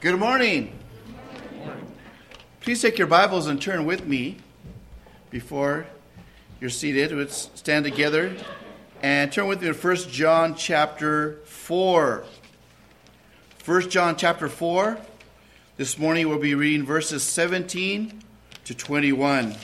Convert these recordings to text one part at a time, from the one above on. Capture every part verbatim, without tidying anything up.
Good morning. Good morning. Please take your Bibles and turn with me before you're seated. Let's stand together and turn with me to First John chapter four. First John chapter four. This morning we'll be reading verses seventeen to twenty-one.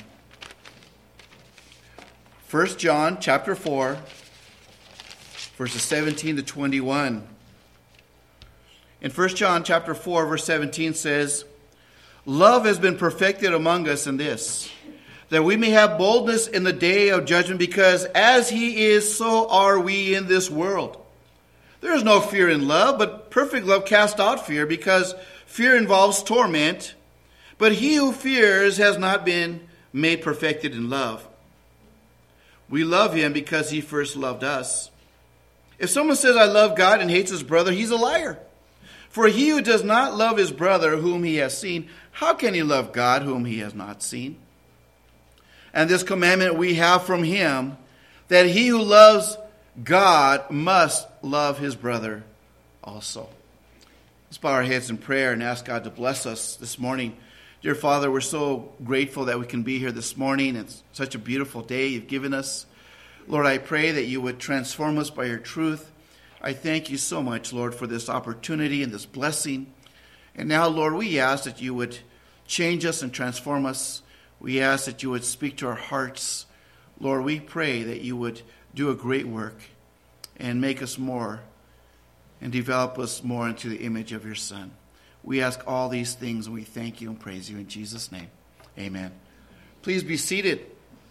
First John chapter four, verses seventeen to twenty-one. In First John chapter four, verse seventeen says, "Love has been perfected among us in this, that we may have boldness in the day of judgment, because as he is, so are we in this world. There is no fear in love, but perfect love casts out fear, because fear involves torment. But he who fears has not been made perfected in love. We love him because he first loved us. If someone says, 'I love God,' and hates his brother, he's a liar. For he who does not love his brother whom he has seen, how can he love God whom he has not seen? And this commandment we have from him, that he who loves God must love his brother also." Let's bow our heads in prayer and ask God to bless us this morning. Dear Father, we're so grateful that we can be here this morning. It's such a beautiful day you've given us. Lord, I pray that you would transform us by your truth. I thank you so much, Lord, for this opportunity and this blessing. And now, Lord, we ask that you would change us and transform us. We ask that you would speak to our hearts. Lord, we pray that you would do a great work and make us more and develop us more into the image of your Son. We ask all these things, and we thank you and praise you in Jesus' name. Amen. Please be seated.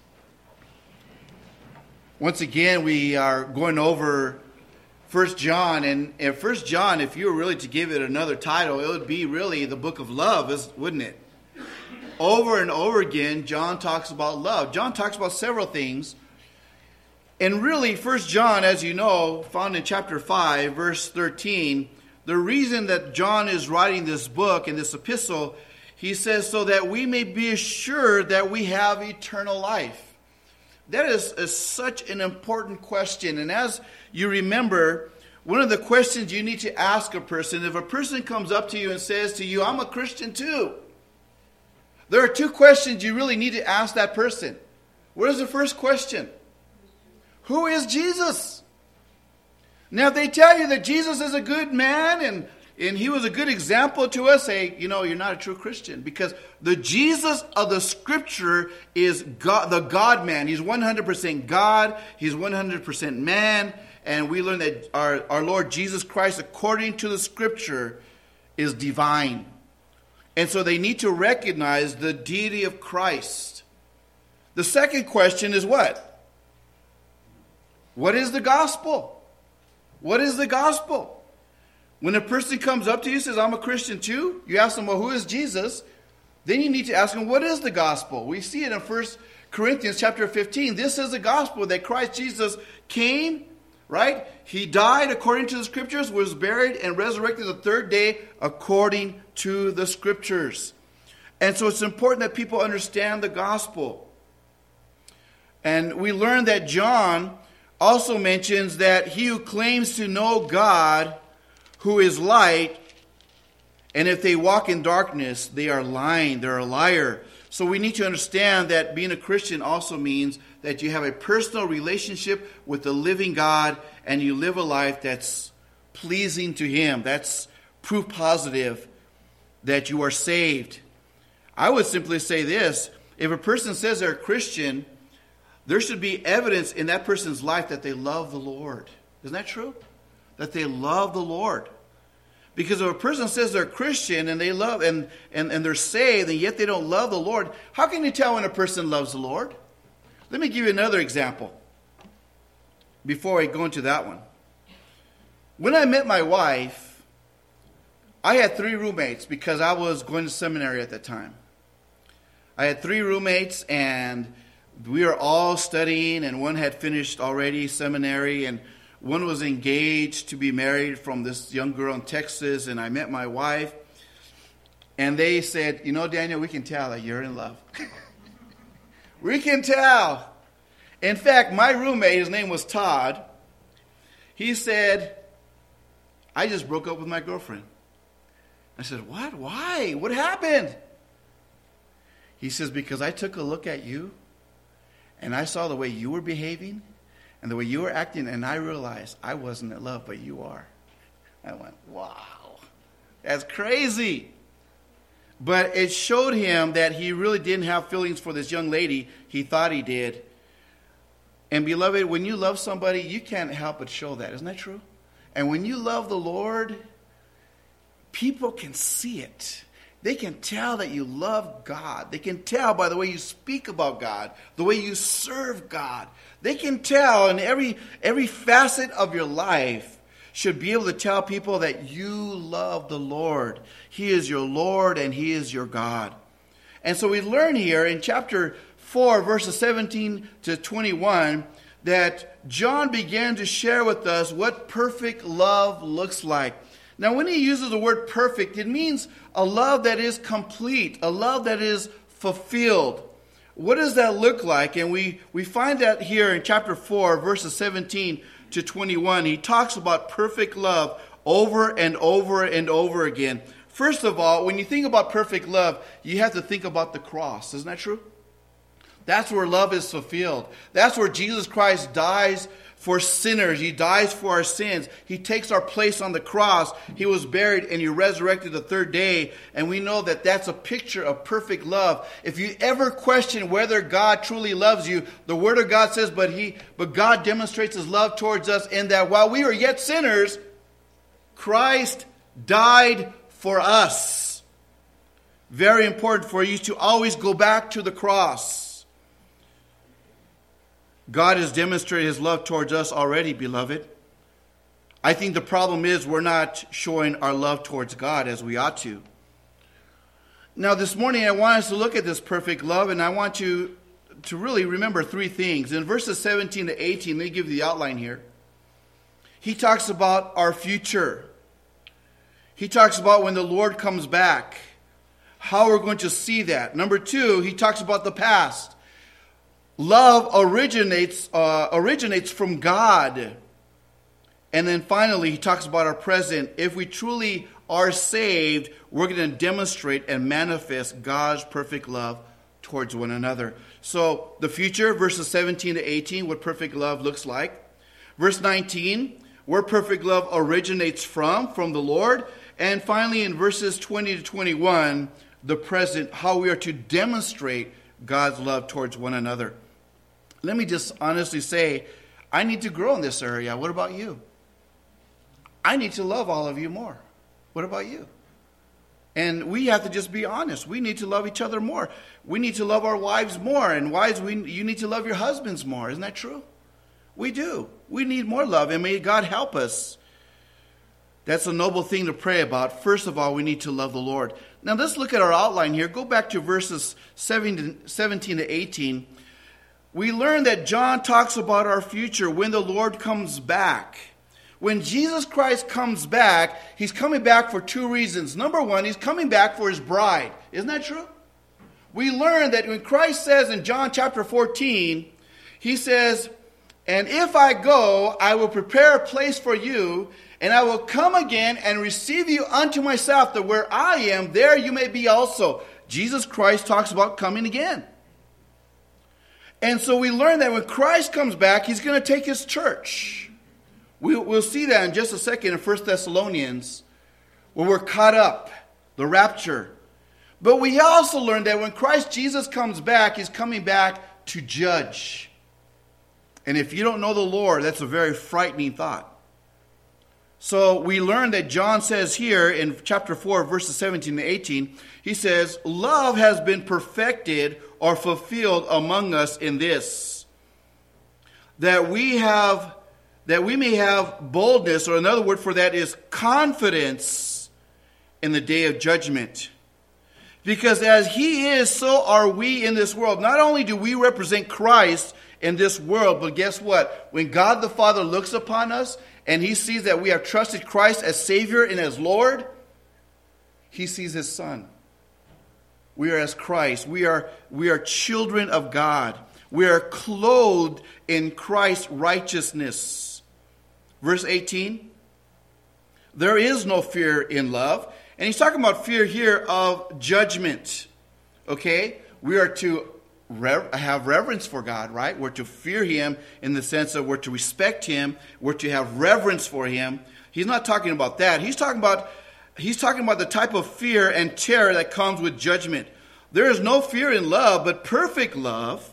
Once again, we are going over First John, and in First John, if you were really to give it another title, it would be really the book of love, wouldn't it? Over and over again, John talks about love. John talks about several things. And really, First John, as you know, found in chapter five, verse thirteen, the reason that John is writing this book and this epistle, he says, so that we may be assured that we have eternal life. That is, is such an important question. And as you remember, one of the questions you need to ask a person, if a person comes up to you and says to you, "I'm a Christian too," there are two questions you really need to ask that person. What is the first question? Who is Jesus? Now, if they tell you that Jesus is a good man and, and he was a good example to us, say, you know, you're not a true Christian. Because the Jesus of the Scripture is God, the God-man. He's one hundred percent God. He's one hundred percent man. And we learn that our, our Lord Jesus Christ, according to the Scripture, is divine. And so they need to recognize the deity of Christ. The second question is what? What is the gospel? What is the gospel? When a person comes up to you and says, "I'm a Christian too," you ask them, well, who is Jesus? Then you need to ask them, what is the gospel? We see it in First Corinthians chapter fifteen. This is the gospel, that Christ Jesus came, right? He died according to the Scriptures, was buried, and resurrected the third day according to the Scriptures. And so it's important that people understand the gospel. And we learn that John also mentions that he who claims to know God, who is light, and if they walk in darkness, they are lying, they're a liar. So we need to understand that being a Christian also means that you have a personal relationship with the living God, and you live a life that's pleasing to him. That's proof positive that you are saved. I would simply say this: if a person says they're a Christian, there should be evidence in that person's life that they love the Lord. Isn't that true? That they love the Lord. Because if a person says they're a Christian and they love and, and, and they're saved, and yet they don't love the Lord, how can you tell when a person loves the Lord? Let me give you another example before I go into that one. When I met my wife, I had three roommates because I was going to seminary at that time. I had three roommates, and we were all studying, and one had finished already seminary, and one was engaged to be married from this young girl in Texas, and I met my wife, and they said, "You know, Daniel, we can tell that you're in love." We can tell. In fact, my roommate, his name was Todd, he said, "I just broke up with my girlfriend." I said, what? Why? What happened? He says, because I took a look at you, and I saw the way you were behaving, and the way you were acting, and I realized I wasn't in love, but you are. I went, wow, that's crazy. But it showed him that he really didn't have feelings for this young lady. He thought he did. And beloved, when you love somebody, you can't help but show that. Isn't that true? And when you love the Lord, people can see it. They can tell that you love God. They can tell by the way you speak about God, the way you serve God. They can tell in every every facet of your life should be able to tell people that you love the Lord. He is your Lord and He is your God. And so we learn here in chapter four, verses seventeen to twenty-one, that John began to share with us what perfect love looks like. Now, when he uses the word perfect, it means a love that is complete, a love that is fulfilled. What does that look like? And we, we find that here in chapter four, verses seventeen to twenty-one. He talks about perfect love over and over and over again. First of all, when you think about perfect love, you have to think about the cross. Isn't that true? That's where love is fulfilled. That's where Jesus Christ dies for sinners. He dies for our sins. He takes our place on the cross. He was buried and He resurrected the third day. And we know that that's a picture of perfect love. If you ever question whether God truly loves you, the Word of God says, but He, but God demonstrates His love towards us in that while we were yet sinners, Christ died for us. Very important for you to always go back to the cross. God has demonstrated His love towards us already, beloved. I think the problem is we're not showing our love towards God as we ought to. Now, this morning I want us to look at this perfect love, and I want you to really remember three things. In verses seventeen to eighteen, let me give you the outline here. He talks about our future. He talks about when the Lord comes back, how we're going to see that. Number two, he talks about the past. Love originates uh, originates from God. And then finally, he talks about our present. If we truly are saved, we're going to demonstrate and manifest God's perfect love towards one another. So the future, verses seventeen to eighteen, what perfect love looks like. Verse nineteen, where perfect love originates from, from the Lord. And finally, in verses twenty to twenty-one, the present, how we are to demonstrate God's love towards one another. Let me just honestly say, I need to grow in this area. What about you? I need to love all of you more. What about you? And we have to just be honest. We need to love each other more. We need to love our wives more. And wives, we, you need to love your husbands more. Isn't that true? We do. We need more love. And may God help us. That's a noble thing to pray about. First of all, we need to love the Lord. Now let's look at our outline here. Go back to verses seventeen to eighteen. We learn that John talks about our future when the Lord comes back. When Jesus Christ comes back, He's coming back for two reasons. Number one, He's coming back for His bride. Isn't that true? We learn that when Christ says in John chapter fourteen, He says, and if I go, I will prepare a place for you, and I will come again and receive you unto myself, that where I am, there you may be also. Jesus Christ talks about coming again. And so we learn that when Christ comes back, He's going to take His church. We'll, we'll see that in just a second in First Thessalonians, where we're caught up, the rapture. But we also learn that when Christ Jesus comes back, He's coming back to judge. And if you don't know the Lord, that's a very frightening thought. So we learn that John says here in chapter four, verses seventeen to eighteen, he says, love has been perfected or fulfilled among us in this, that we have, that we may have boldness, or another word for that is confidence in the day of judgment. Because as He is, so are we in this world. Not only do we represent Christ in this world, but guess what? When God the Father looks upon us and He sees that we have trusted Christ as Savior and as Lord, He sees His Son. We are as Christ. We are, we are children of God. We are clothed in Christ's righteousness. Verse eighteen, there is no fear in love. And he's talking about fear here of judgment. Okay? We are to rev- have reverence for God, right? We're to fear him in the sense of we're to respect him. We're to have reverence for him. He's not talking about that. He's talking about, he's talking about the type of fear and terror that comes with judgment. There is no fear in love, but perfect love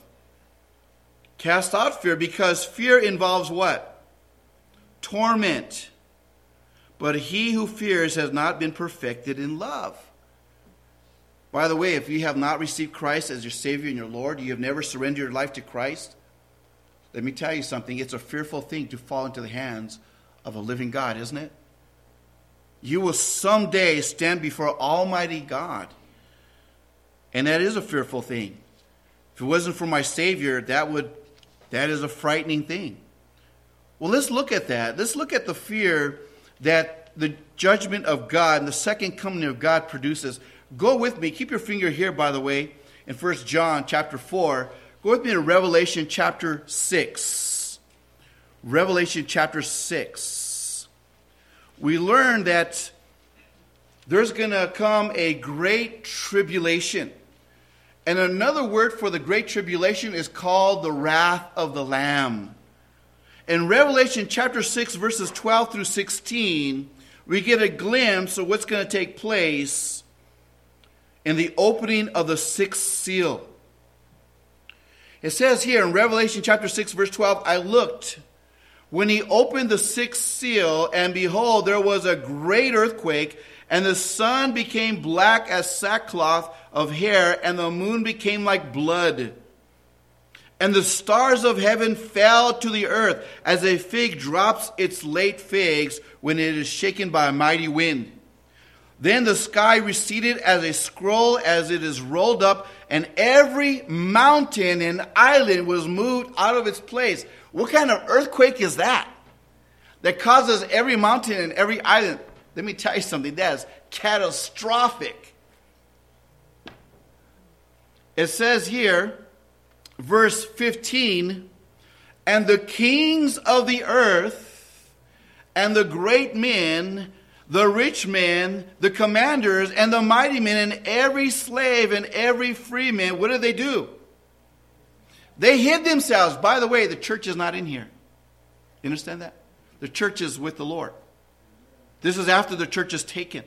casts out fear, because fear involves what? Torment. But he who fears has not been perfected in love. By the way, if you have not received Christ as your Savior and your Lord, you have never surrendered your life to Christ, let me tell you something. It's a fearful thing to fall into the hands of a living God, isn't it? You will someday stand before Almighty God. And that is a fearful thing. If it wasn't for my Savior, that would that is a frightening thing. Well, let's look at that. Let's look at the fear that the judgment of God and the second coming of God produces. Go with me. Keep your finger here, by the way, in First John chapter four. Go with me to Revelation chapter six. Revelation chapter six. We learn that there's going to come a great tribulation. And another word for the great tribulation is called the wrath of the Lamb. In Revelation chapter six, verses twelve through sixteen, we get a glimpse of what's going to take place in the opening of the sixth seal. It says here in Revelation chapter six, verse twelve, I looked when he opened the sixth seal, and behold, there was a great earthquake, and the sun became black as sackcloth of hair, and the moon became like blood. And the stars of heaven fell to the earth, as a fig drops its late figs when it is shaken by a mighty wind. Then the sky receded as a scroll as it is rolled up, and every mountain and island was moved out of its place. What kind of earthquake is that? That causes every mountain and every island. Let me tell you something. That is catastrophic. It says here, verse fifteen, and the kings of the earth and the great men, the rich men, the commanders, and the mighty men, and every slave and every free man, what did they do? They hid themselves. By the way, the church is not in here. You understand that? The church is with the Lord. This is after the church is taken.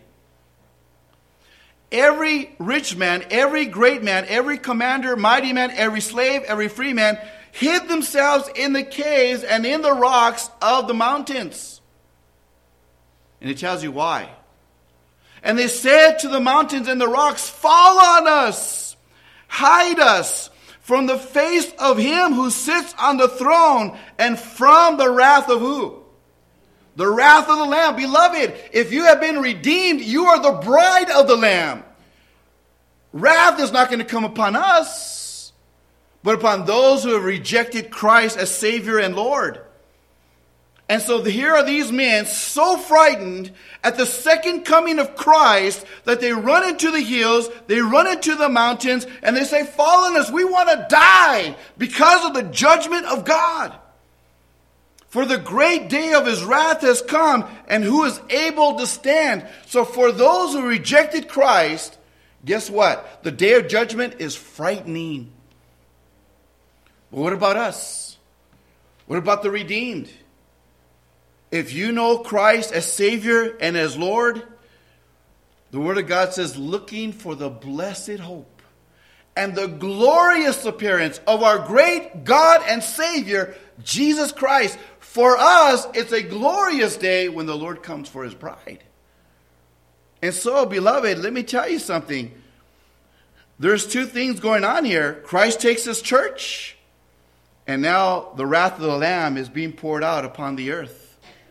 Every rich man, every great man, every commander, mighty man, every slave, every free man hid themselves in the caves and in the rocks of the mountains. And it tells you why. And they said to the mountains and the rocks, fall on us, hide us from the face of him who sits on the throne and from the wrath of who? The wrath of the Lamb. Beloved, if you have been redeemed, you are the bride of the Lamb. Wrath is not going to come upon us, but upon those who have rejected Christ as Savior and Lord. And so here are these men so frightened at the second coming of Christ that they run into the hills, they run into the mountains, and they say, fall on us, we want to die because of the judgment of God. For the great day of his wrath has come, and who is able to stand? So for those who rejected Christ, guess what? The day of judgment is frightening. But what about us? What about the redeemed? If you know Christ as Savior and as Lord, the Word of God says, looking for the blessed hope and the glorious appearance of our great God and Savior, Jesus Christ. For us, it's a glorious day when the Lord comes for his bride. And so, beloved, let me tell you something. There's two things going on here. Christ takes his church, and now the wrath of the Lamb is being poured out upon the earth.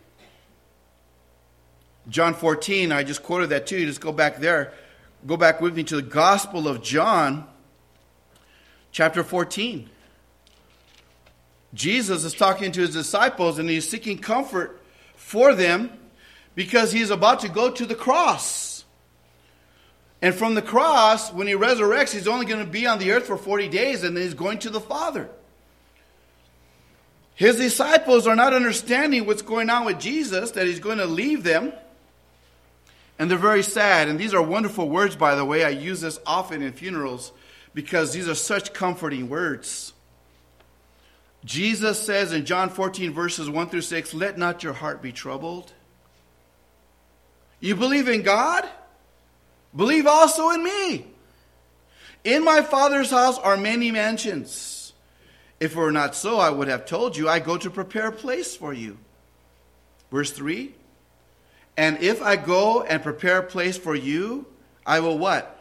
John fourteen, I just quoted that to you. Just go back there. Go back with me to the Gospel of John, chapter fourteen. Jesus is talking to his disciples, and he's seeking comfort for them because he's about to go to the cross. And from the cross, when he resurrects, he's only going to be on the earth for forty days, and then he's going to the Father. His disciples are not understanding what's going on with Jesus, that he's going to leave them. And they're very sad. And these are wonderful words, by the way. I use this often in funerals because these are such comforting words. Jesus says in John fourteen, verses one through six, let not your heart be troubled. You believe in God? Believe also in me. In my Father's house are many mansions. If it were not so, I would have told you, I go to prepare a place for you. Verse three, and if I go and prepare a place for you, I will what?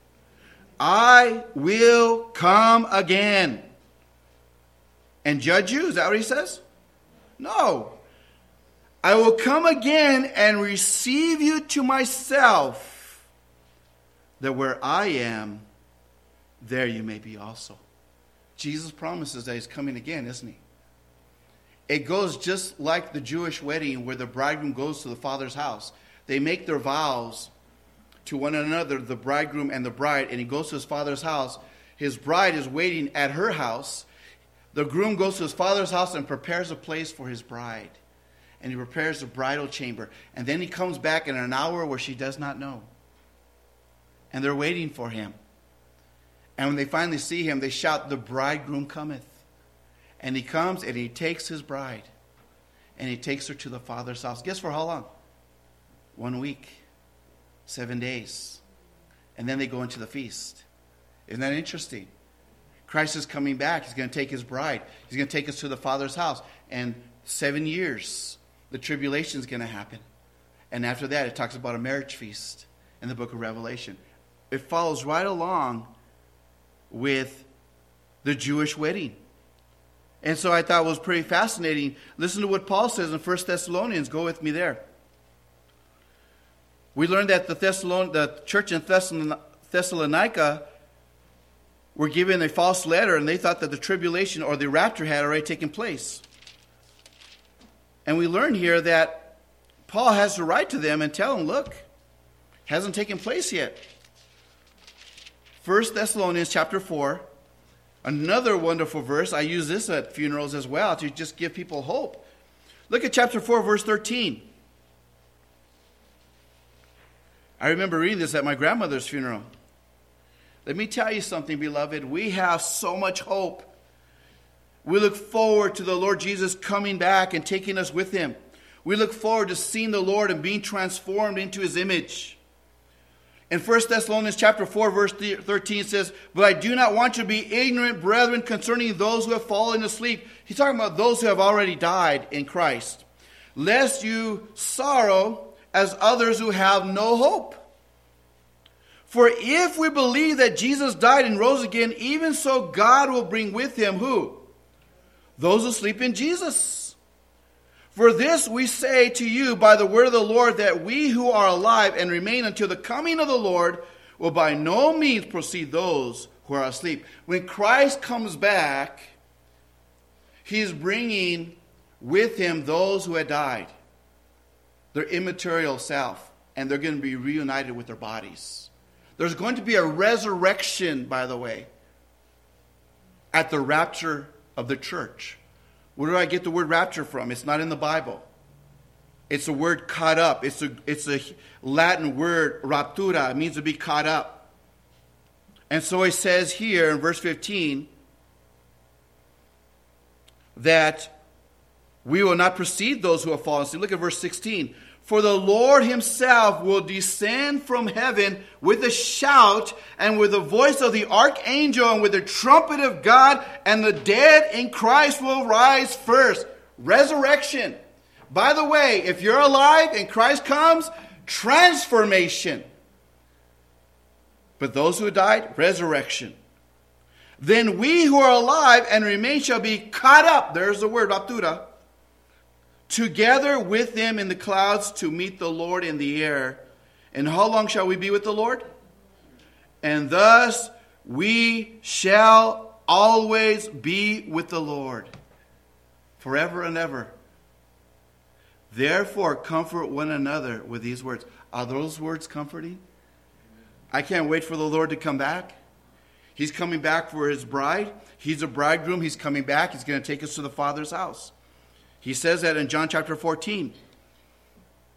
I will come again and judge you. Is that what he says? No. I will come again and receive you to myself, that where I am, there you may be also. Jesus promises that he's coming again, isn't he? It goes just like the Jewish wedding where the bridegroom goes to the father's house. They make their vows to one another, the bridegroom and the bride, and he goes to his father's house. His bride is waiting at her house. The groom goes to his father's house and prepares a place for his bride. And he prepares the bridal chamber. And then he comes back in an hour where she does not know. And they're waiting for him. And when they finally see him, they shout, the bridegroom cometh. And he comes and he takes his bride. And he takes her to the father's house. Guess for how long? One week. Seven days. And then they go into the feast. Isn't that interesting? Christ is coming back. He's going to take his bride. He's going to take us to the father's house. And seven years, the tribulation is going to happen. And after that, it talks about a marriage feast in the book of Revelation. It follows right along with the Jewish wedding. And so I thought it was pretty fascinating. Listen to what Paul says in First Thessalonians. Go with me there. We learned that the, Thessalon- the church in Thessalon- Thessalonica were given a false letter, and they thought that the tribulation or the rapture had already taken place. And we learn here that Paul has to write to them and tell them, look, it hasn't taken place yet. First Thessalonians chapter four, another wonderful verse. I use this at funerals as well to just give people hope. Look at chapter four, verse thirteen. I remember reading this at my grandmother's funeral. Let me tell you something, beloved. We have so much hope. We look forward to the Lord Jesus coming back and taking us with him. We look forward to seeing the Lord and being transformed into his image. In First Thessalonians chapter four, verse thirteen says, but I do not want you to be ignorant, brethren, concerning those who have fallen asleep. He's talking about those who have already died in Christ. Lest you sorrow as others who have no hope. For if we believe that Jesus died and rose again, even so God will bring with him who? Those who sleep in Jesus. For this we say to you by the word of the Lord, that we who are alive and remain until the coming of the Lord will by no means precede those who are asleep. When Christ comes back, he's bringing with him those who had died, their immaterial self, and they're going to be reunited with their bodies. There's going to be a resurrection, by the way, at the rapture of the church. Where do I get the word rapture from? It's not in the Bible. It's a word caught up. It's a, it's a Latin word, raptura. It means to be caught up. And so it says here in verse fifteen that we will not precede those who have fallen asleep. Look at verse sixteen. For the Lord himself will descend from heaven with a shout and with the voice of the archangel and with the trumpet of God, and the dead in Christ will rise first. Resurrection. By the way, if you're alive and Christ comes, transformation. But those who died, resurrection. Then we who are alive and remain shall be caught up. There's the word, raptura. Together with them in the clouds to meet the Lord in the air. And how long shall we be with the Lord? And thus we shall always be with the Lord, forever and ever. Therefore, comfort one another with these words. Are those words comforting? I can't wait for the Lord to come back. He's coming back for his bride. He's a bridegroom. He's coming back. He's going to take us to the Father's house. He says that in John chapter fourteen.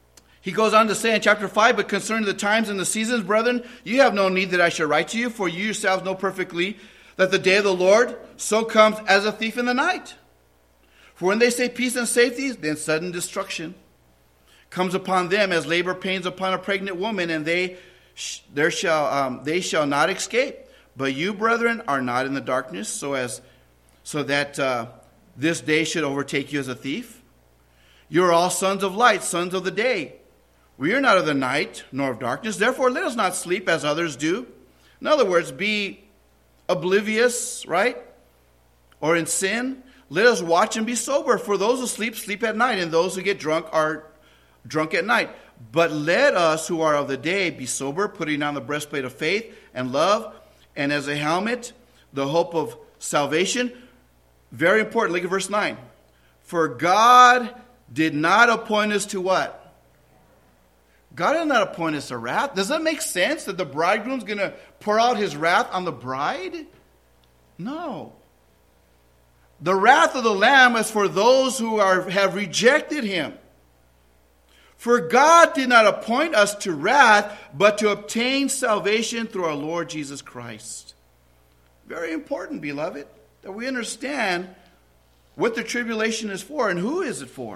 He goes on to say in chapter five, but concerning the times and the seasons, brethren, you have no need that I should write to you, for you yourselves know perfectly that the day of the Lord so comes as a thief in the night. For when they say peace and safety, then sudden destruction comes upon them as labor pains upon a pregnant woman, and they sh- there shall um, they shall not escape. But you, brethren, are not in the darkness, so as so that uh, this day should overtake you as a thief. You are all sons of light, sons of the day. We are not of the night, nor of darkness. Therefore, let us not sleep as others do. In other words, be oblivious, right? Or in sin. Let us watch and be sober. For those who sleep, sleep at night, and those who get drunk are drunk at night. But let us who are of the day be sober, putting on the breastplate of faith and love, and as a helmet, the hope of salvation. Very important. Look at verse nine. For God did not appoint us to what? God did not appoint us to wrath. Does that make sense that the bridegroom's going to pour out his wrath on the bride? No. The wrath of the Lamb is for those who are have rejected him. For God did not appoint us to wrath, but to obtain salvation through our Lord Jesus Christ. Very important, beloved, that we understand what the tribulation is for and who is it for.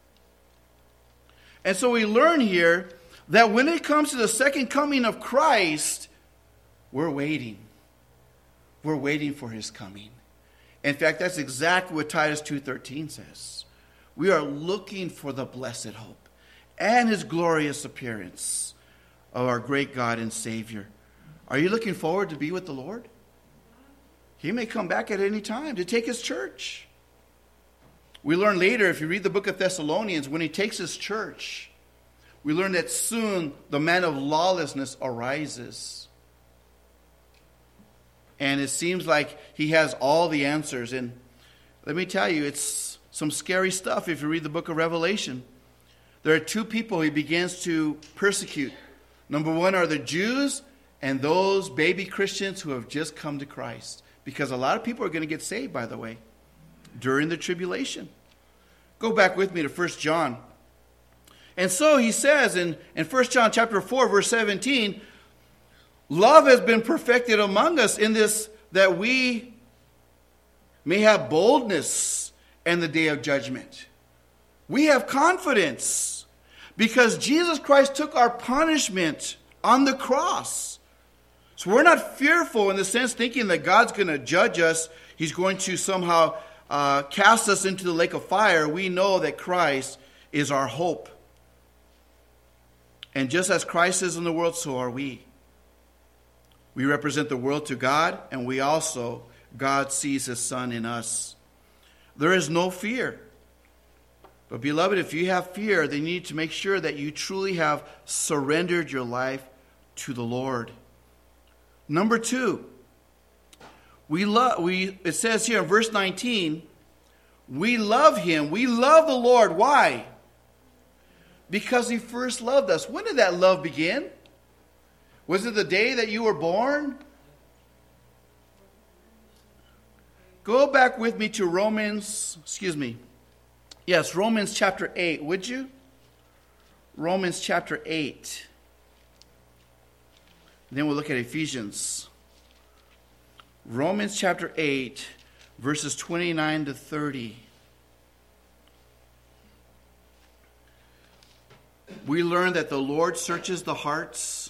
And so we learn here that when it comes to the second coming of Christ, we're waiting. We're waiting for his coming. In fact, that's exactly what Titus two thirteen says. We are looking for the blessed hope and his glorious appearance of our great God and Savior. Are you looking forward to be with the Lord? He may come back at any time to take his church. We learn later, if you read the book of Thessalonians, when he takes his church, we learn that soon the man of lawlessness arises. And it seems like he has all the answers. And let me tell you, it's some scary stuff if you read the book of Revelation. There are two people he begins to persecute. Number one are the Jews and those baby Christians who have just come to Christ. Because a lot of people are going to get saved, by the way, during the tribulation. Go back with me to First John. And so he says in, in First John chapter four, verse seventeen, love has been perfected among us in this, that we may have boldness in the day of judgment. We have confidence because Jesus Christ took our punishment on the cross. So we're not fearful in the sense thinking that God's going to judge us. He's going to somehow uh, cast us into the lake of fire. We know that Christ is our hope. And just as Christ is in the world, so are we. We represent the world to God, and we also, God sees his Son in us. There is no fear. But beloved, if you have fear, then you need to make sure that you truly have surrendered your life to the Lord. Number two, we love. We it says here in verse nineteen, we love him. We love the Lord. Why? Because he first loved us. When did that love begin? Was it the day that you were born? Go back with me to Romans, excuse me. Yes, Romans chapter eight, would you? Romans chapter eight. Then we'll look at Ephesians. Romans chapter eight, verses twenty-nine to thirty. We learn that the Lord searches the hearts.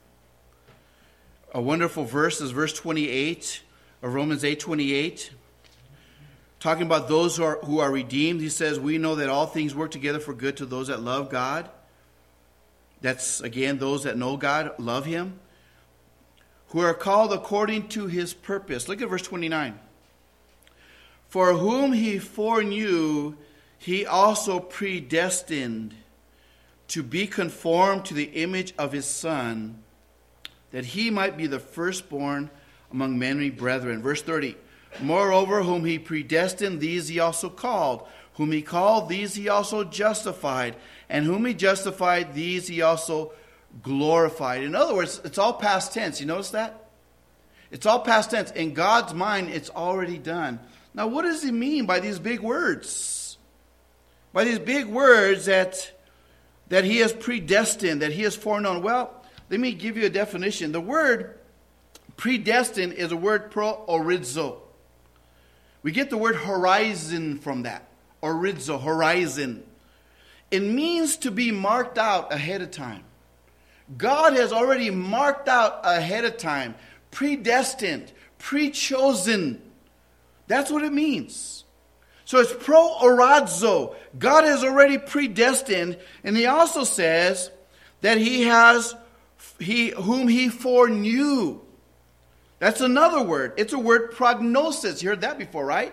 A wonderful verse is verse twenty-eight of Romans eight twenty-eight. Talking about those who are, who are redeemed, he says, we know that all things work together for good to those that love God. That's, again, those that know God, love him. Who are called according to his purpose. Look at verse twenty-nine. For whom he foreknew, he also predestined to be conformed to the image of his Son, that he might be the firstborn among many brethren. Verse thirty. Moreover, whom he predestined, these he also called. Whom he called, these he also justified. And whom he justified, these he also glorified. In other words, it's all past tense. You notice that? It's all past tense. In God's mind, it's already done. Now, what does he mean by these big words? By these big words that that he has predestined, that he has foreknown. Well, let me give you a definition. The word predestined is a word pro-orizo. We get the word horizon from that. Orizo, horizon. It means to be marked out ahead of time. God has already marked out ahead of time. Predestined, pre-chosen. That's what it means. So it's pro-orazo. God has already predestined. And he also says that he has he whom he foreknew. That's another word. It's a word prognosis. You heard that before, right?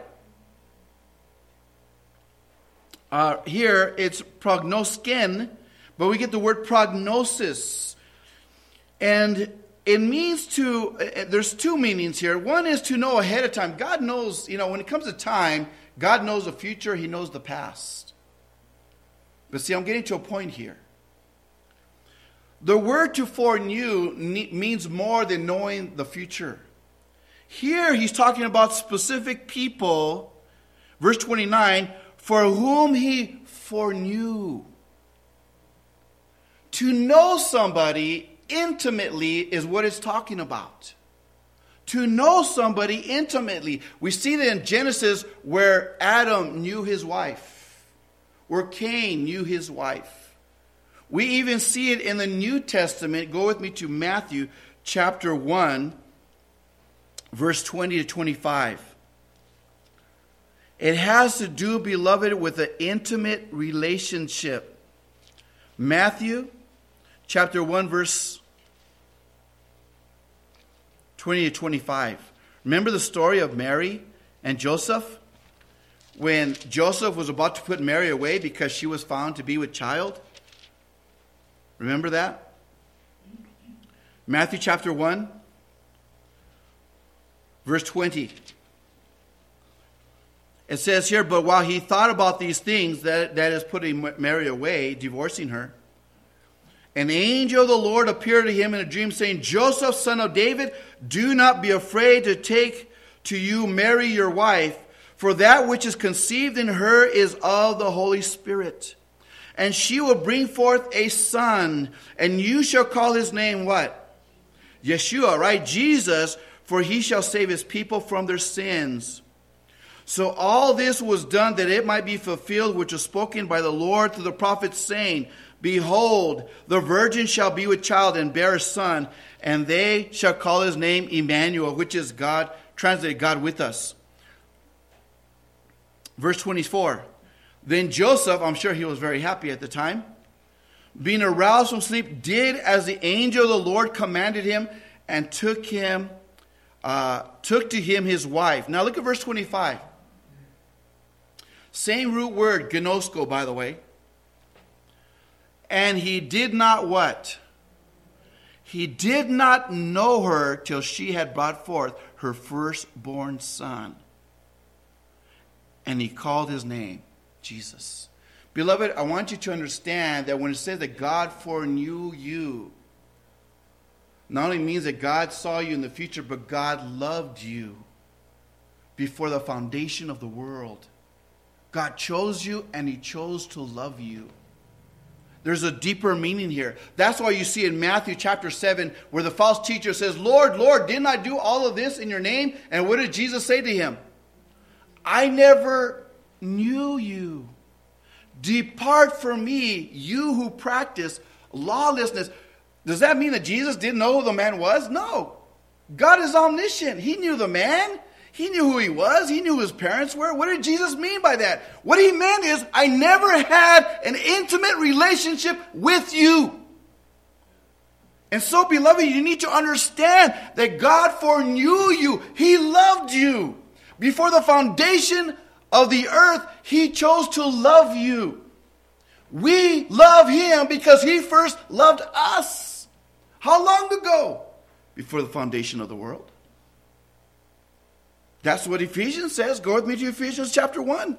Uh, here it's prognosken, but we get the word prognosis. And it means to, uh, there's two meanings here. One is to know ahead of time. God knows, you know, when it comes to time, God knows the future, he knows the past. But see, I'm getting to a point here. The word to foreknew means more than knowing the future. Here he's talking about specific people, verse twenty-nine, for whom he foreknew. To know somebody intimately is what it's talking about. To know somebody intimately. We see that in Genesis where Adam knew his wife, where Cain knew his wife. We even see it in the New Testament. Go with me to Matthew chapter one, verse twenty to twenty-five. It has to do, beloved, with an intimate relationship. Matthew chapter one, verse twenty to twenty-five. Remember the story of Mary and Joseph? When Joseph was about to put Mary away because she was found to be with child? Remember that? Matthew chapter one, verse twenty. It says here, but while he thought about these things, that, that is putting Mary away, divorcing her, an angel of the Lord appeared to him in a dream, saying, Joseph, son of David, do not be afraid to take to you Mary your wife, for that which is conceived in her is of the Holy Spirit. And she will bring forth a son, and you shall call his name what? Yeshua, right? Jesus, for he shall save his people from their sins. So all this was done that it might be fulfilled, which was spoken by the Lord through the prophets, saying, Behold, the virgin shall be with child and bear a son, and they shall call his name Emmanuel, which is God, translated God with us. Verse twenty-four. Then Joseph, I'm sure he was very happy at the time, being aroused from sleep, did as the angel of the Lord commanded him, and took him, uh, took to him his wife. Now look at verse twenty-five. Same root word, gnosko, by the way. And he did not what? He did not know her till she had brought forth her firstborn son. And he called his name Jesus. Beloved, I want you to understand that when it says that God foreknew you, not only means that God saw you in the future, but God loved you before the foundation of the world. God chose you and he chose to love you. There's a deeper meaning here. That's why you see in Matthew chapter seven where the false teacher says, Lord, Lord, didn't I do all of this in your name? And what did Jesus say to him? I never knew you. Depart from me, you who practice lawlessness. Does that mean that Jesus didn't know who the man was? No. God is omniscient. He knew the man. He knew who he was. He knew who his parents were. What did Jesus mean by that? What he meant is, I never had an intimate relationship with you. And so, beloved, you need to understand that God foreknew you. He loved you. Before the foundation of the earth, he chose to love you. We love him because he first loved us. How long ago? Before the foundation of the world. That's what Ephesians says. Go with me to Ephesians chapter one.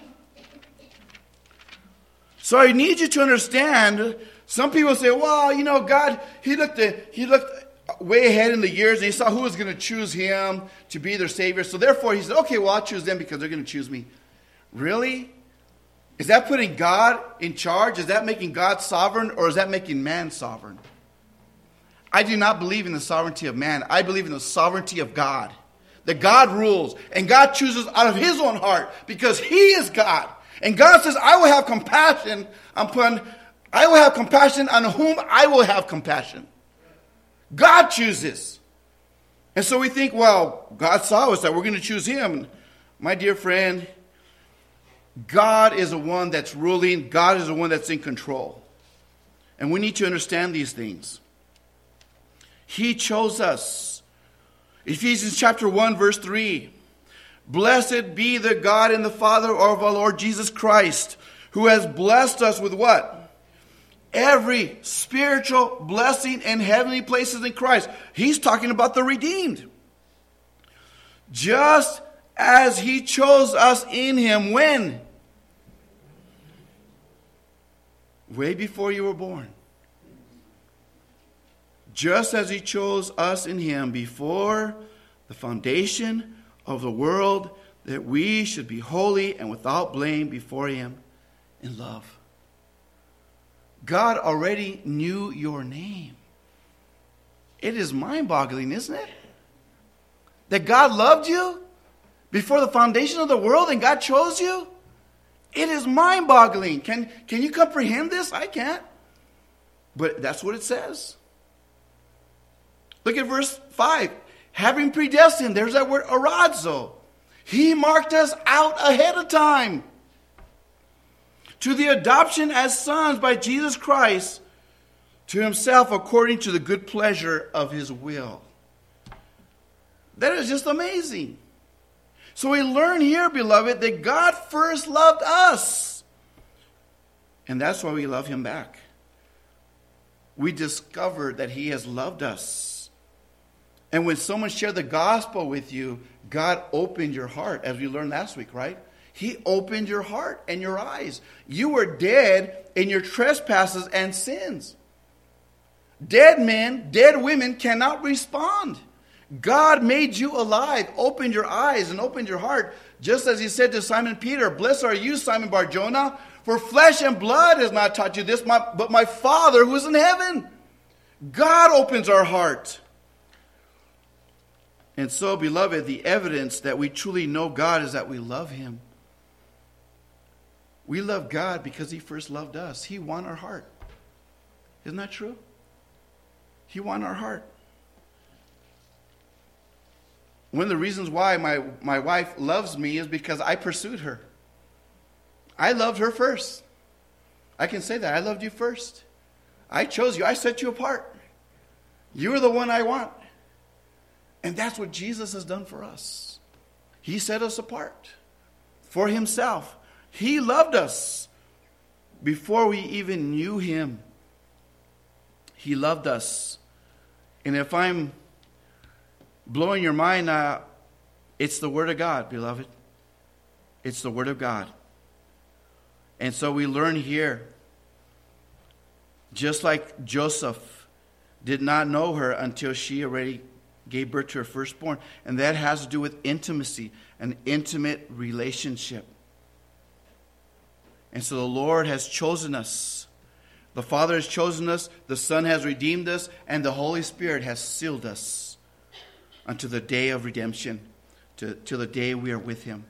So I need you to understand, some people say, well, you know, God, he looked at, he looked way ahead in the years and he saw who was going to choose him to be their savior. So therefore he said, okay, well, I'll choose them because they're going to choose me. Really? Is that putting God in charge? Is that making God sovereign, or is that making man sovereign? I do not believe in the sovereignty of man. I believe in the sovereignty of God. That God rules, and God chooses out of his own heart because he is God. And God says, I will have compassion upon, I will have compassion on whom I will have compassion. God chooses. And so we think, well, God saw us that we're going to choose him. My dear friend, God is the one that's ruling. God is the one that's in control. And we need to understand these things. He chose us. Ephesians chapter one, verse three. Blessed be the God and the Father of our Lord Jesus Christ, who has blessed us with what? Every spiritual blessing in heavenly places in Christ. He's talking about the redeemed. Just as he chose us in him when? Way before you were born. Just as he chose us in him before the foundation of the world, that we should be holy and without blame before him in love. God already knew your name. It is mind-boggling, isn't it? That God loved you before the foundation of the world and God chose you. It is mind-boggling. Can, can you comprehend this? I can't. But that's what it says. Look at verse five. Having predestined, there's that word arazzo. He marked us out ahead of time to the adoption as sons by Jesus Christ to himself according to the good pleasure of his will. That is just amazing. So we learn here, beloved, that God first loved us. And that's why we love him back. We discover that he has loved us. And when someone shared the gospel with you, God opened your heart, as we learned last week, right? He opened your heart and your eyes. You were dead in your trespasses and sins. Dead men, dead women cannot respond. God made you alive, opened your eyes and opened your heart. Just as he said to Simon Peter, blessed are you, Simon Bar-Jonah, for flesh and blood has not taught you this, but my Father who is in heaven. God opens our heart. And so, beloved, the evidence that we truly know God is that we love him. We love God because he first loved us. He won our heart. Isn't that true? He won our heart. One of the reasons why my, my wife loves me is because I pursued her. I loved her first. I can say that. I loved you first. I chose you. I set you apart. You are the one I want. And that's what Jesus has done for us. He set us apart for himself. He loved us before we even knew him. He loved us. And if I'm blowing your mind, uh, it's the Word of God, beloved. It's the Word of God. And so we learn here, just like Joseph did not know her until she already gave birth to her firstborn. And that has to do with intimacy, an intimate relationship. And so the Lord has chosen us. The Father has chosen us, the Son has redeemed us, and the Holy Spirit has sealed us unto the day of redemption, to, to the day we are with him.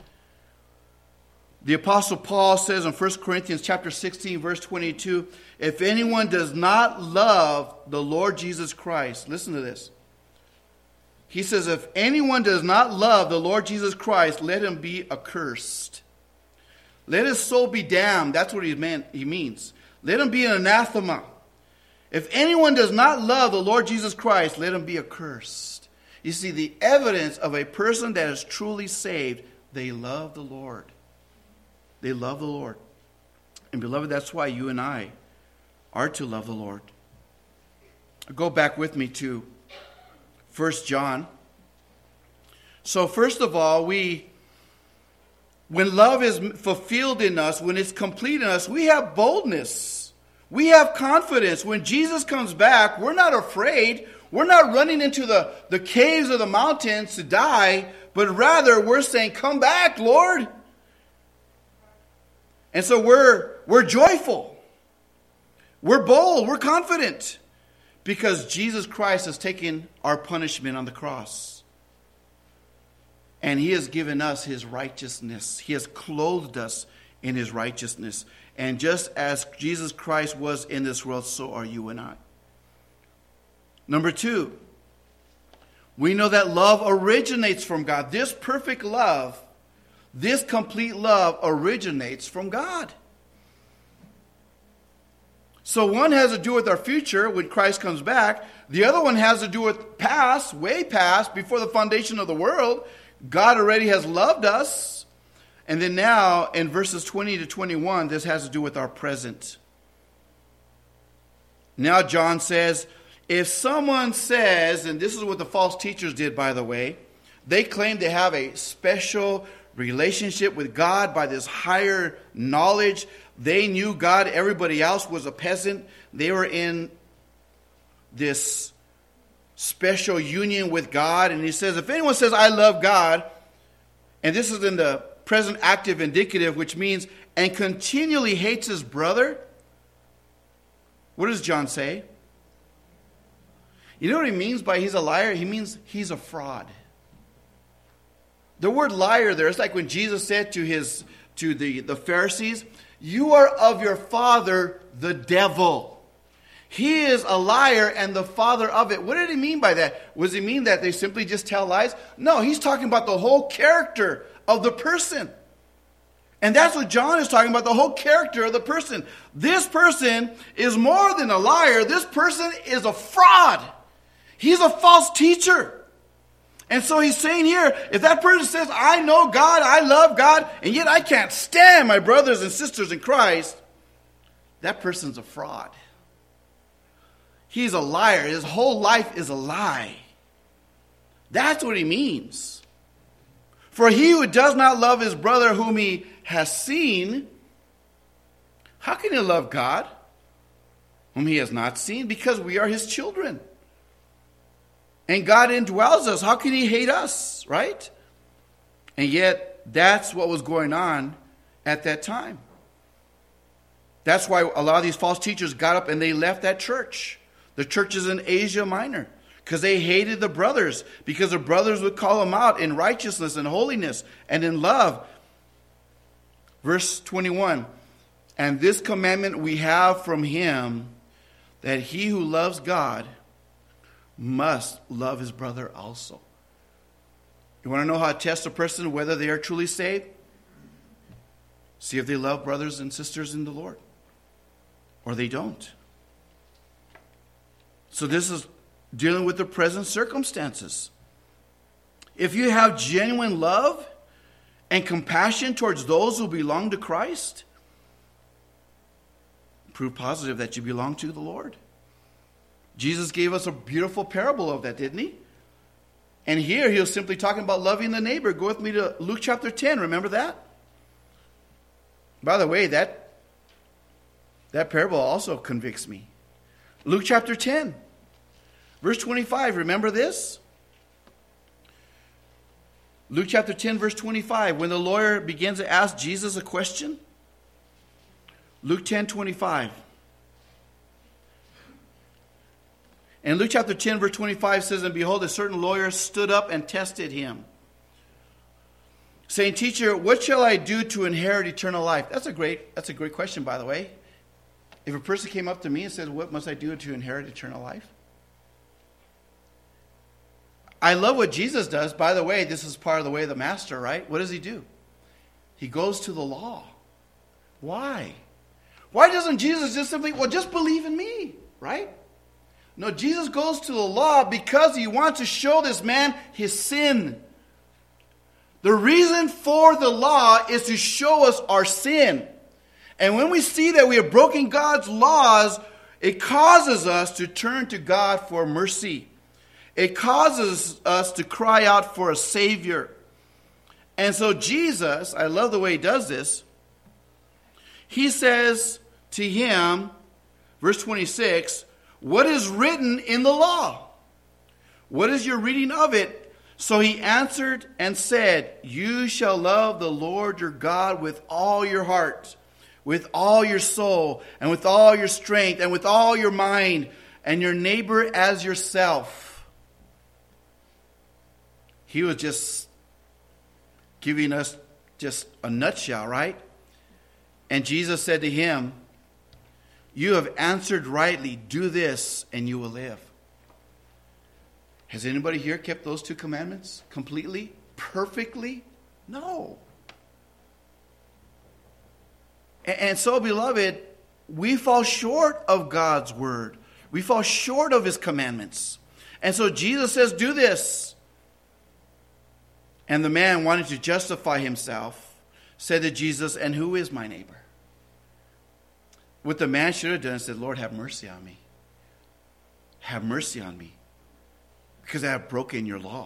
The Apostle Paul says in First Corinthians chapter sixteen, verse twenty-two, if anyone does not love the Lord Jesus Christ, listen to this. He says, if anyone does not love the Lord Jesus Christ, let him be accursed. Let his soul be damned. That's what he meant. He means. Let him be an anathema. If anyone does not love the Lord Jesus Christ, let him be accursed. You see, the evidence of a person that is truly saved, they love the Lord. They love the Lord. And beloved, that's why you and I are to love the Lord. Go back with me to First John. So first of all, we, when love is fulfilled in us, when it's complete in us, we have boldness. We have confidence. When Jesus comes back, we're not afraid. We're not running into the, the caves of the mountains to die, but rather we're saying, come back, Lord. And so we're, we're joyful. We're bold. We're confident. Because Jesus Christ has taken our punishment on the cross. And he has given us his righteousness. He has clothed us in his righteousness. And just as Jesus Christ was in this world, so are you and I. Number two, we know that love originates from God. This perfect love, this complete love originates from God. So one has to do with our future when Christ comes back. The other one has to do with past, way past, before the foundation of the world. God already has loved us. And then now in verses twenty to twenty-one, this has to do with our present. Now John says, if someone says, and this is what the false teachers did, by the way, they claim they have a special relationship with God by this higher knowledge. They knew God. Everybody else was a peasant. They were in this special union with God. And he says, if anyone says, I love God, and this is in the present active indicative, which means, and continually hates his brother, what does John say? You know what he means by he's a liar? He means he's a fraud. The word liar there, it's like when Jesus said to his to the, the Pharisees, you are of your father, the devil. He is a liar and the father of it. What did he mean by that? Was he mean that they simply just tell lies? No, he's talking about the whole character of the person. And that's what John is talking about, the whole character of the person. This person is more than a liar. This person is a fraud. He's a false teacher. And so he's saying here, if that person says, I know God, I love God, and yet I can't stand my brothers and sisters in Christ, that person's a fraud. He's a liar. His whole life is a lie. That's what he means. For he who does not love his brother whom he has seen, how can he love God whom he has not seen? Because we are his children. And God indwells us. How can he hate us, right? And yet, that's what was going on at that time. That's why a lot of these false teachers got up and they left that church. The churches in Asia Minor. Because they hated the brothers. Because the brothers would call them out in righteousness and holiness and in love. Verse twenty-one. And this commandment we have from him, that he who loves God must love his brother also. You want to know how to test a person whether they are truly saved? See if they love brothers and sisters in the Lord. Or they don't. So this is dealing with the present circumstances. If you have genuine love and compassion towards those who belong to Christ, prove positive that you belong to the Lord. Jesus gave us a beautiful parable of that, didn't he? And here he was simply talking about loving the neighbor. Go with me to Luke chapter ten. Remember that? By the way, that, that parable also convicts me. Luke chapter ten, verse twenty-five. Remember this? Luke chapter ten, verse twenty-five. When the lawyer begins to ask Jesus a question. Luke ten, twenty-five. And Luke chapter ten, verse twenty-five says, and behold, a certain lawyer stood up and tested him, saying, Teacher, what shall I do to inherit eternal life? That's a great, that's a great question, by the way. If a person came up to me and said, what must I do to inherit eternal life? I love what Jesus does. By the way, this is part of the way of the master, right? What does he do? He goes to the law. Why? Why doesn't Jesus just simply, well, just believe in me, right? No, Jesus goes to the law because he wants to show this man his sin. The reason for the law is to show us our sin. And when we see that we have broken God's laws, it causes us to turn to God for mercy. It causes us to cry out for a Savior. And so Jesus, I love the way he does this, he says to him, verse twenty-six, what is written in the law? What is your reading of it? So he answered and said, you shall love the Lord your God with all your heart, with all your soul and with all your strength and with all your mind, and your neighbor as yourself. He was just giving us just a nutshell, right? And Jesus said to him, you have answered rightly. Do this and you will live. Has anybody here kept those two commandments completely, perfectly? No. And so, beloved, we fall short of God's word. We fall short of his commandments. And so Jesus says, do this. And the man, wanting to justify himself, said to Jesus, and who is my neighbor? What the man should have done is said, Lord, have mercy on me. Have mercy on me, because I have broken your law.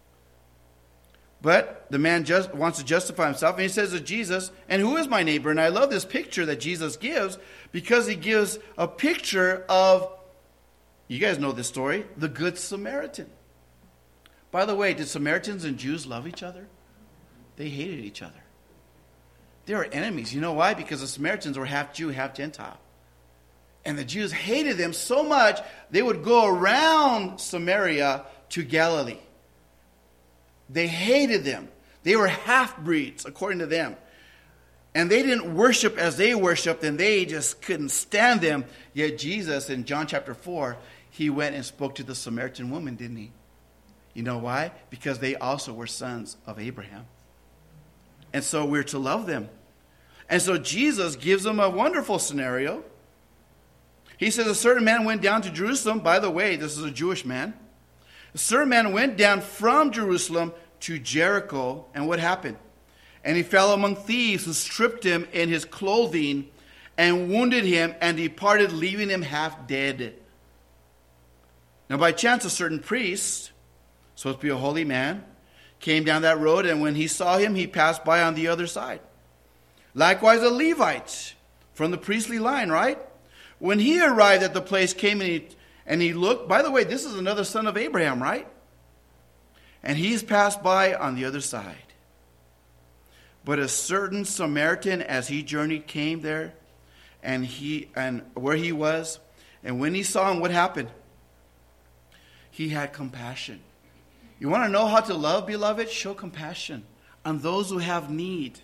But the man just wants to justify himself, and he says to Jesus, and who is my neighbor? And I love this picture that Jesus gives, because he gives a picture of, you guys know this story, the Good Samaritan. By the way, did Samaritans and Jews love each other? They hated each other. They were enemies. You know why? Because the Samaritans were half Jew, half Gentile. And the Jews hated them so much, they would go around Samaria to Galilee. They hated them. They were half-breeds, according to them. And they didn't worship as they worshiped, and they just couldn't stand them. Yet Jesus, in John chapter four, he went and spoke to the Samaritan woman, didn't he? You know why? Because they also were sons of Abraham. And so we're to love them. And so Jesus gives them a wonderful scenario. He says, a certain man went down to Jerusalem. By the way, this is a Jewish man. A certain man went down from Jerusalem to Jericho. And what happened? And he fell among thieves who stripped him in his clothing and wounded him and departed, leaving him half dead. Now by chance a certain priest, supposed to be a holy man, came down that road, and when he saw him, he passed by on the other side. Likewise a Levite from the priestly line, right? When he arrived at the place, came and he, and he looked. By the way, this is another son of Abraham, right? And he's passed by on the other side. But a certain Samaritan, as he journeyed, came there, and he and where he was, and when he saw him, what happened? He had compassion. You want to know how to love, beloved? Show compassion on those who have need.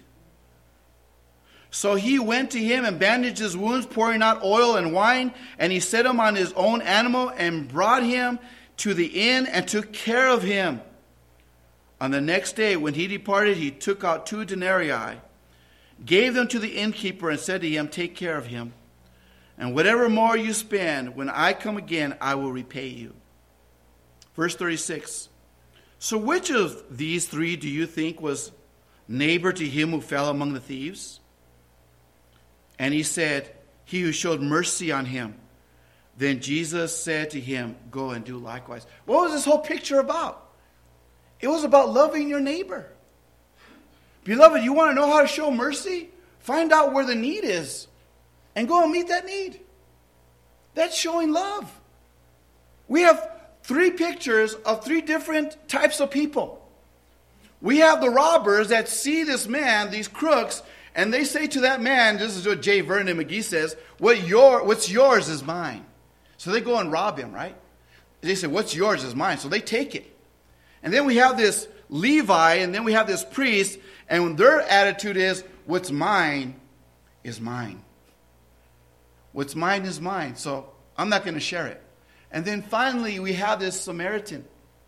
So he went to him and bandaged his wounds, pouring out oil and wine, and he set him on his own animal and brought him to the inn and took care of him. On the next day, when he departed, he took out two denarii, gave them to the innkeeper, and said to him, take care of him, and whatever more you spend, when I come again, I will repay you. Verse thirty-six. So which of these three do you think was neighbor to him who fell among the thieves? And he said, he who showed mercy on him. Then Jesus said to him, go and do likewise. What was this whole picture about? It was about loving your neighbor. Beloved, you want to know how to show mercy? Find out where the need is and go and meet that need. That's showing love. We have three pictures of three different types of people. We have the robbers that see this man, these crooks, and they say to that man, this is what J. Vernon McGee says, what your, what's yours is mine. So they go and rob him, right? They say, what's yours is mine. So they take it. And then we have this Levi, and then we have this priest, and their attitude is, what's mine is mine. What's mine is mine. So I'm not going to share it. And then finally, we have this Samaritan.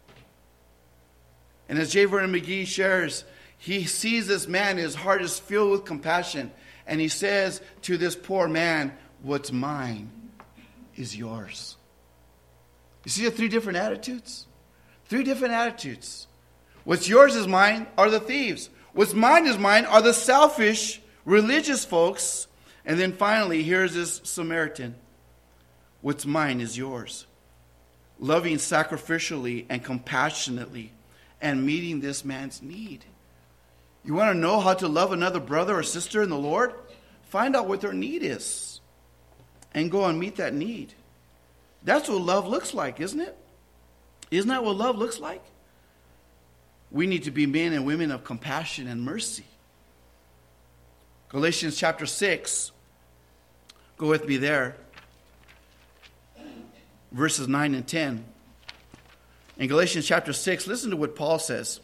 And as J. Vernon McGee shares, he sees this man, his heart is filled with compassion. And he says to this poor man, what's mine is yours. You see the three different attitudes? Three different attitudes. What's yours is mine are the thieves. What's mine is mine are the selfish, religious folks. And then finally, here's this Samaritan. What's mine is yours. Loving sacrificially and compassionately and meeting this man's need. You want to know how to love another brother or sister in the Lord? Find out what their need is and go and meet that need. That's what love looks like, isn't it? Isn't that what love looks like? We need to be men and women of compassion and mercy. Galatians chapter six. Go with me there. Verses nine and ten. In Galatians chapter six, listen to what Paul says.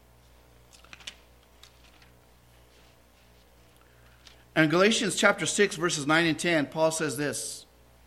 In Galatians chapter six, verses nine and ten, Paul says this.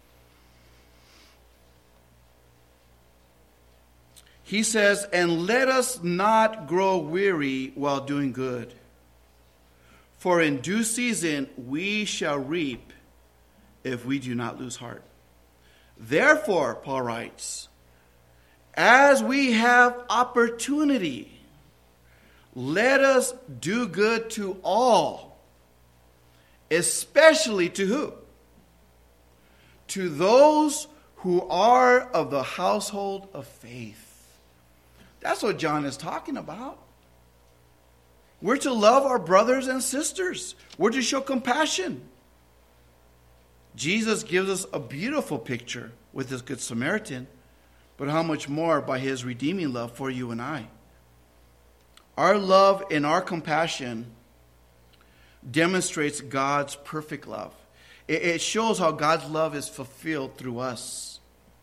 He says, "And let us not grow weary while doing good. For in due season we shall reap if we do not lose heart." Therefore, Paul writes, as we have opportunity, let us do good to all, especially to who? To those who are of the household of faith. That's what John is talking about. We're to love our brothers and sisters. We're to show compassion. Jesus gives us a beautiful picture with this Good Samaritan, but how much more by his redeeming love for you and I. Our love and our compassion demonstrates God's perfect love. It shows how God's love is fulfilled through us.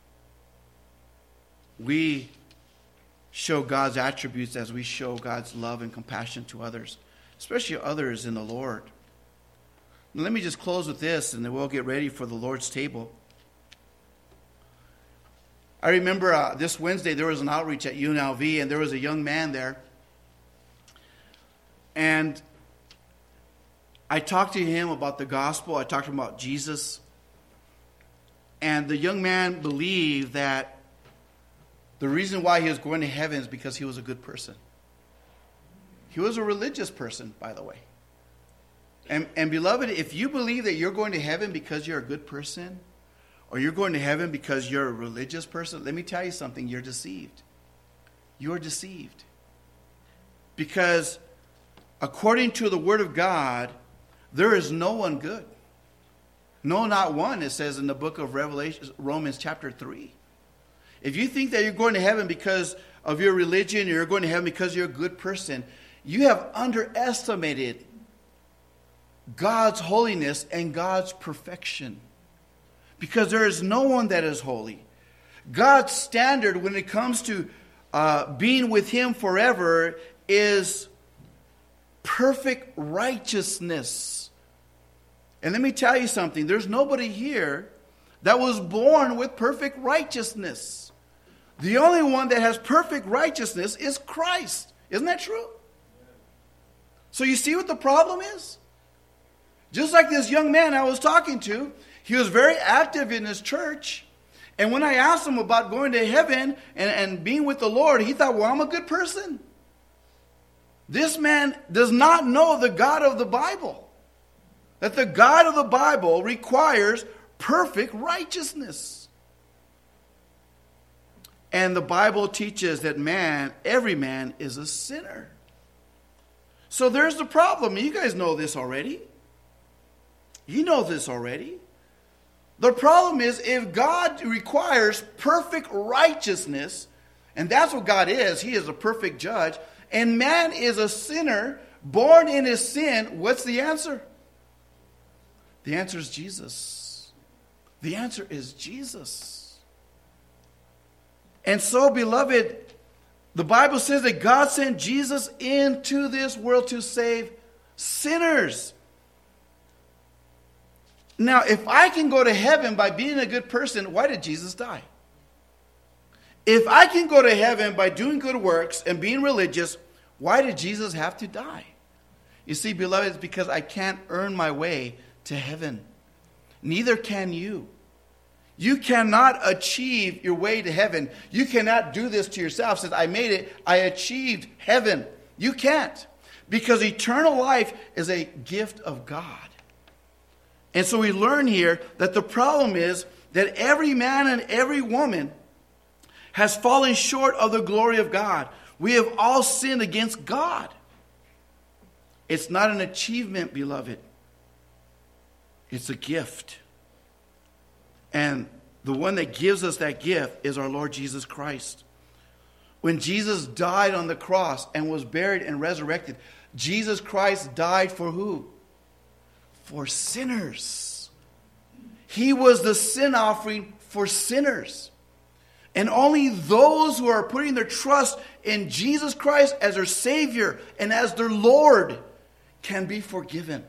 We show God's attributes as we show God's love and compassion to others, especially others in the Lord. Now, let me just close with this, and then we'll get ready for the Lord's table. I remember uh, this Wednesday there was an outreach at U N L V, and there was a young man there. And I talked to him about the gospel. I talked to him about Jesus. And the young man believed that the reason why he was going to heaven is because he was a good person. He was a religious person, by the way. And, and beloved, if you believe that you're going to heaven because you're a good person, or you're going to heaven because you're a religious person, let me tell you something, you're deceived. You're deceived. Because according to the Word of God, there is no one good. No, not one, it says in the book of Revelation, Romans chapter three. If you think that you're going to heaven because of your religion, or you're going to heaven because you're a good person, you have underestimated God's holiness and God's perfection. Because there is no one that is holy. God's standard when it comes to uh, being with Him forever is perfect righteousness. And let me tell you something. There's nobody here that was born with perfect righteousness. The only one that has perfect righteousness is Christ. Isn't that true? So you see what the problem is? Just like this young man I was talking to, he was very active in his church. And when I asked him about going to heaven and, and being with the Lord, he thought, well, I'm a good person. This man does not know the God of the Bible. That the God of the Bible requires perfect righteousness. And the Bible teaches that man, every man is a sinner. So there's the problem. You guys know this already. You know this already. The problem is if God requires perfect righteousness, and that's what God is, He is a perfect judge, and man is a sinner, born in his sin, what's the answer? The answer is Jesus. The answer is Jesus. And so, beloved, the Bible says that God sent Jesus into this world to save sinners. Now, if I can go to heaven by being a good person, why did Jesus die? If I can go to heaven by doing good works and being religious, why did Jesus have to die? You see, beloved, it's because I can't earn my way to heaven. Neither can you. You cannot achieve your way to heaven. You cannot do this to yourself. Says, I made it. I achieved heaven. You can't. Because eternal life is a gift of God. And so we learn here that the problem is that every man and every woman has fallen short of the glory of God. We have all sinned against God. It's not an achievement, beloved. It's a gift. And the one that gives us that gift is our Lord Jesus Christ. When Jesus died on the cross and was buried and resurrected, Jesus Christ died for who? for sinners. He was the sin offering for sinners. And only those who are putting their trust in Jesus Christ as their Savior and as their Lord can be forgiven.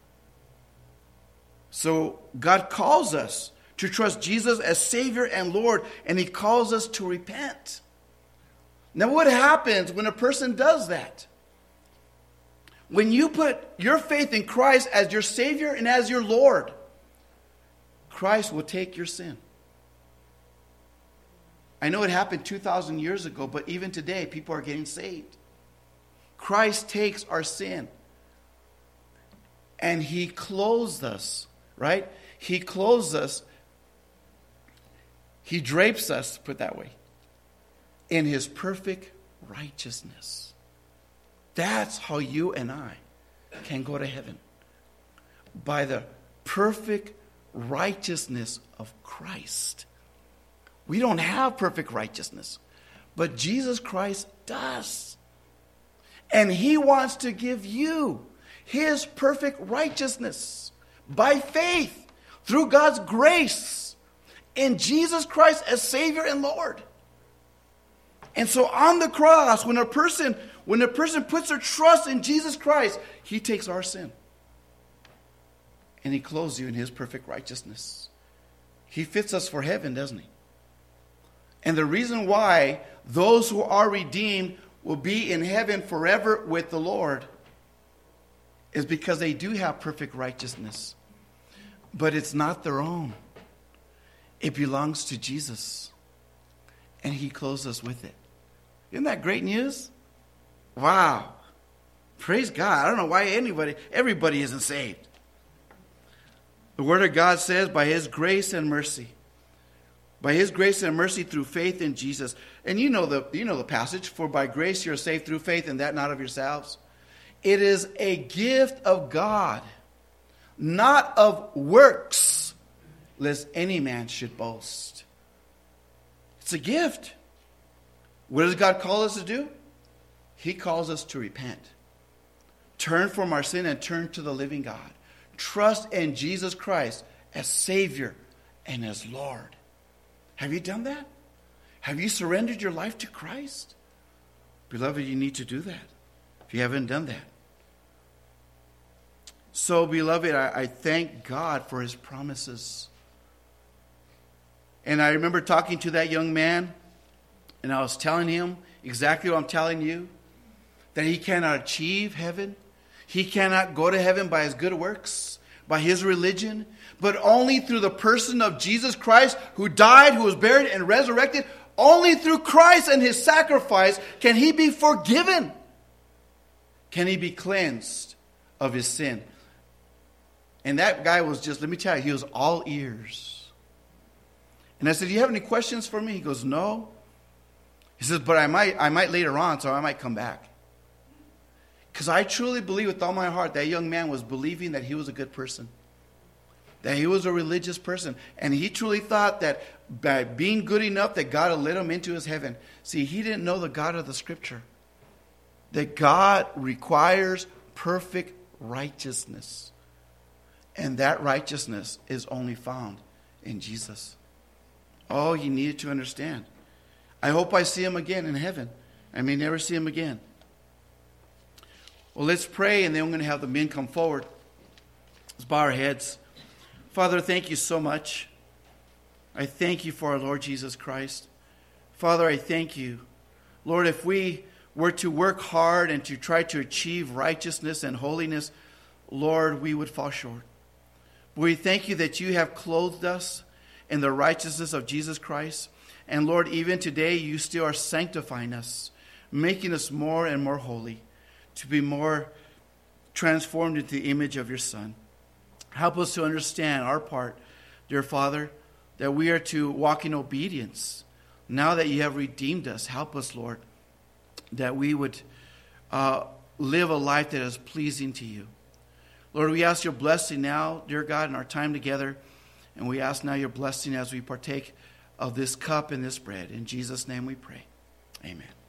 So God calls us to trust Jesus as Savior and Lord, and He calls us to repent. Now, what happens when a person does that? When you put your faith in Christ as your Savior and as your Lord, Christ will take your sin. I know it happened two thousand years ago, but even today, people are getting saved. Christ takes our sin. And He clothes us, right? He clothes us. He drapes us, put it that way, in His perfect righteousness. That's how you and I can go to heaven. By the perfect righteousness of Christ. We don't have perfect righteousness, but Jesus Christ does. And He wants to give you His perfect righteousness by faith through God's grace in Jesus Christ as Savior and Lord. And so on the cross, when a person when a person puts their trust in Jesus Christ, He takes our sin. And He clothes you in His perfect righteousness. He fits us for heaven, doesn't He? And the reason why those who are redeemed will be in heaven forever with the Lord is because they do have perfect righteousness. But it's not their own. It belongs to Jesus. And He clothes us with it. Isn't that great news? Wow. Praise God. I don't know why anybody, everybody isn't saved. The Word of God says, by His grace and mercy. By His grace and mercy through faith in Jesus. And you know the you know the passage. For by grace you are saved through faith, and that not of yourselves. It is a gift of God, not of works, lest any man should boast. It's a gift. What does God call us to do? He calls us to repent. Turn from our sin and turn to the living God. Trust in Jesus Christ as Savior and as Lord. Have you done that? Have you surrendered your life to Christ? Beloved, you need to do that if you haven't done that. So, beloved, I, I thank God for His promises. And I remember talking to that young man, and I was telling him exactly what I'm telling you, that he cannot achieve heaven. He cannot go to heaven by his good works, by his religion, but only through the person of Jesus Christ, who died, who was buried, and resurrected. Only through Christ and His sacrifice can he be forgiven. Can he be cleansed of his sin. And that guy was just, let me tell you, he was all ears. And I said, do you have any questions for me? He goes, no. He says, but I might, I might later on, so I might come back. Because I truly believe with all my heart that young man was believing that he was a good person. That he was a religious person. And he truly thought that by being good enough that God would let him into His heaven. See, he didn't know the God of the Scripture. That God requires perfect righteousness. And that righteousness is only found in Jesus. Oh, you needed to understand. I hope I see him again in heaven. I may never see him again. Well, let's pray, and then we're going to have the men come forward. Let's bow our heads. Father, thank you so much. I thank you for our Lord Jesus Christ. Father, I thank you. Lord, if we were to work hard and to try to achieve righteousness and holiness, Lord, we would fall short. But we thank you that you have clothed us in the righteousness of Jesus Christ. And Lord, even today, you still are sanctifying us, making us more and more holy, to be more transformed into the image of your Son. Help us to understand our part, dear Father, that we are to walk in obedience. Now that you have redeemed us, help us, Lord, that we would uh, live a life that is pleasing to you. Lord, we ask your blessing now, dear God, in our time together. And we ask now your blessing as we partake of this cup and this bread. In Jesus' name we pray. Amen.